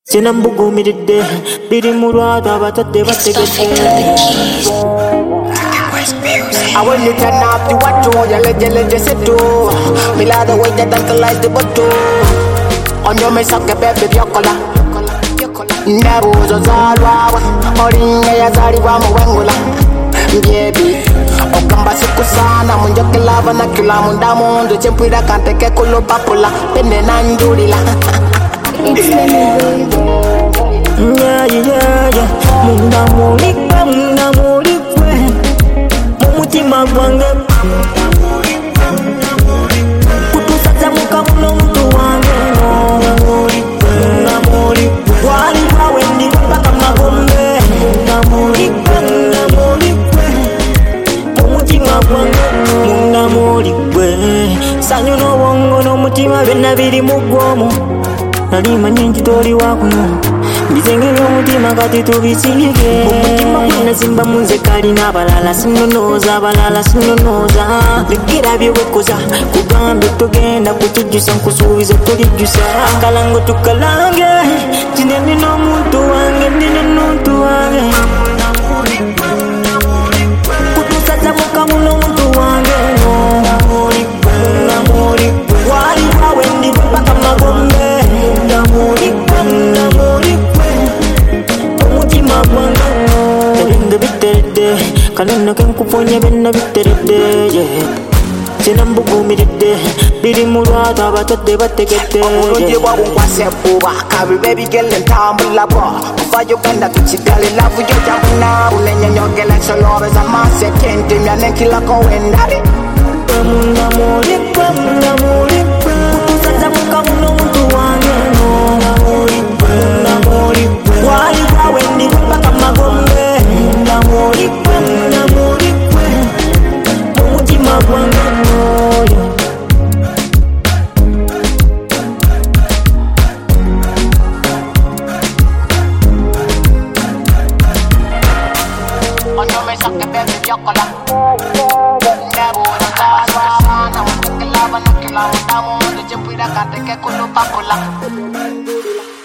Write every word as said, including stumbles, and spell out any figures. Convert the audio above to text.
Sinambugumiridde biri mu lwatu abatadde bategedde. I when you turn up the watch, you let you let you sit to. Me like the way that tantalize the bottle. On your mess up, baby, your color. Never was a zalwa, oringa ya zari wa mwengula. Baby, okamba siku sana, munjoke lava na kila munda mundu. Chempira kante ke kulo papula, pende na njurila. It's Lemmy baby. Yeah, yeah, yeah. Munda mulikwe, munda mulikwe. Mumutima gwange kutusaza mukamuno mtu wange. Mulikwe, munda mulikwe. Wali wawe ndi mpaka magombe. Munda mulikwe, munda mulikwe. Mumutima gwange, munda mulikwe. Sanyu no wongo no mutima byonna biri mugwomu. Nalima nyingi toli wakuno bizengera omutima kati tubisiige. Omutima gwena simba munze kali n'abalala sinonooza abalala sinonooza. Lekera byewekoza kugambye togenda kutujjusa nkusuubiza tolijjusa. Akalango tukalange kine nina omuntu wange nina omuntu wange. Kutusaza mukamuno omuntu wange. Mulikwe, mulikwe. Wali wawe ndi mpaka magombe. Mulikwe, mulikwe. Omutima gwange ebinge biteredde. Kanono kenkuponya byonna biteredde. Sinambugumiridde biri mu lwatu abatadde bategedde. Omulungi bwawunkwasa ebbuba kabibe ebigere ntambula bwo. Kuva Uganda to Kigali lavu yo jabuna. Unenyonyogera ensolobeza maaso ekintimya nenkilako wendali. Munda mulikwe, munda mulikwe. Kutusaza mukamuno omuntu wange. Mulikwe, munda mulikwe. Wali wawe ndi mpaka magombe. Munda mulikwe, munda mulikwe. Omutima gwange mwoyo. On your mess up, baby, your color. Never was a zalwa sana, munjoke lava na kila munda mundu. Chempira kante ke kulo papula.